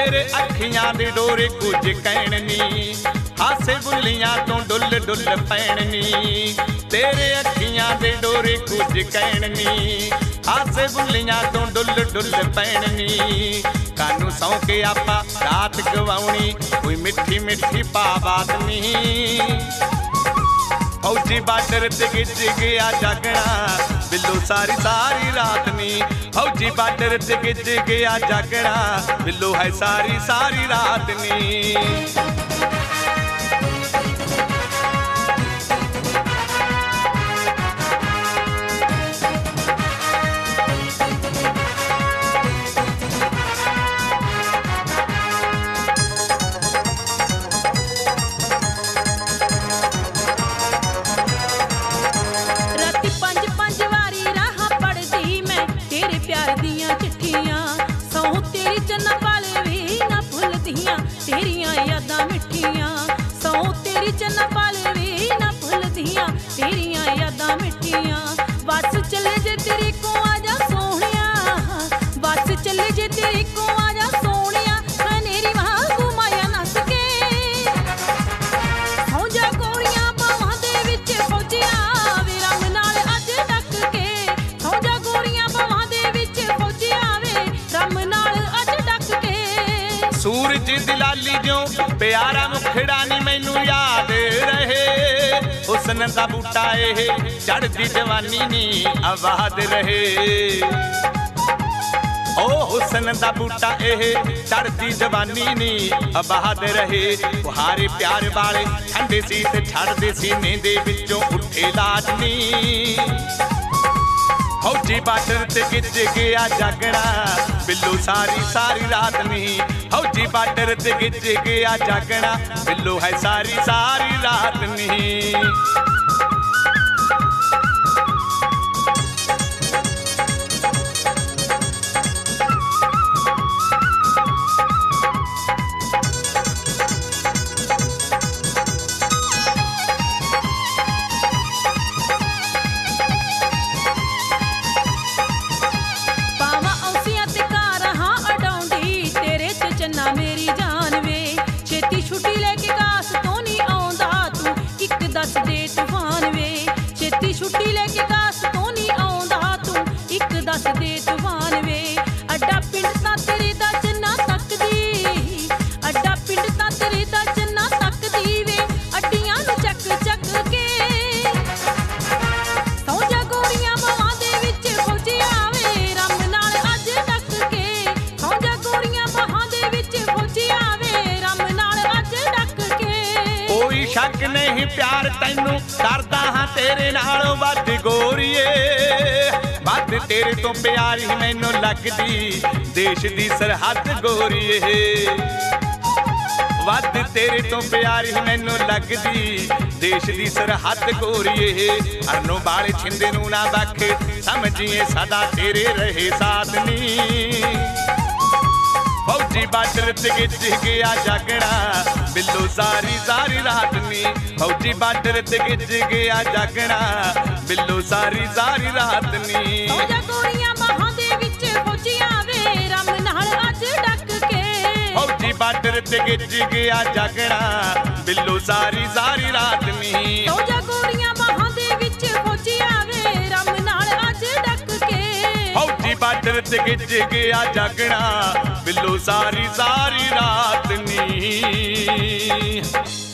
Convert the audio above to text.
तेरे अखियां दे डोरे कुछ कहण नी, हासे बुलियां तो डुल डुल पैण नी। तेरे अखियां दे डोरे कुछ कहण नी, हासे बुलियां तो डुल डुल पैण नी। कानू सौ के आपा रात गवाउणी, कोई मिठी मिठी पा बात नी। फौजी बार्डर ते गिज गया जागना, बिल्लो सारी सारी रात नी। फौजी बार्डर ते गिज गया जागना, बिल्लो है सारी सारी रात नी। तेरियां यादां मिठियां, सौ तेरी चन्ना पाले वे ना भुलदियां, तेरियां यादां मिठियां। बस चले जे तेरे को आजा सोहणिया, बस चले जे तेरे को आजा सोहणिया। हनेरी वांगू माया नस के सौ जा गोरियां बावां दे विच फौजिया वे रंग नाल अज ढक के। सौ जा गोरियां बावां दे विच फौजिया वे रंग नाल अज ढक के। सूरज दिलाली जो प्यारा मुखड़ा नी मैनू याद रहे, हुस्न दा बूटा ए चढ़दी जवानी नी आबाद रहे। ओ हुस्न दा बूटा ए चढ़दी जवानी नी आबाद रहे। बुहारे प्यार वाले ठंडे सी ते छड़दे सीने दे विचों उठे लाडनी। फौजी बार्डर ते गिज गया जागना, बिल्लो सारी सारी रात नी। फौजी बार्डर ते गिज गया जागना, बिल्लो है सारी सारी रात नी। मेरी जान वे छेती छुट्टी लेके कास तो नहीं आउंदा तू, एक दस दे तूफान वे। छेती छुट्टी लेके कास तो नहीं आउंदा तू, एक दस दे तूफान वे। अड्डा पिंड ता तेरे दा चन्ना तकदी, अड्डा पिंड ता तेरे दा चन्ना तकदी वे। अड्डियां नू चक चक के सौ जा गोरियां बावां दे विच फौजिया वे रंग नाल अज ढक के। सौ जा गोरियां बावां कोई शक नहीं प्यार तैनू करदा हां तेरे नालों वध गोरीए। वध तेरे तो प्यार ही मैनू लगदी देश दी सरहद गोरीए। वध तेरे तो प्यार ही मैनू लगदी देश दी सरहद गोरीए। अरनों वाले छिंदे नू ना बख समझिए सदा तेरे रहे साथ नी। फौजी बार्डर ते गिज गया जागना, बिल्लो सारी सारी रात नी। फौजी बार्डर ते गिज गया जागना, बिल्लो सारी सारी रात नी। सौ जा गोरियां बाहां दे विच फौजिया वे रंग नाल अज ढक के। फौजी बार्डर ते गिज गया जागना, बिल्लो सारी सारी रात नी। सौ जा गोरियां बाहां दे विच फौजिया वे रंग नाल अज ढक के। फौजी बार्डर ते गिज गया जागना, बिल्लो सारी सारी रात नी।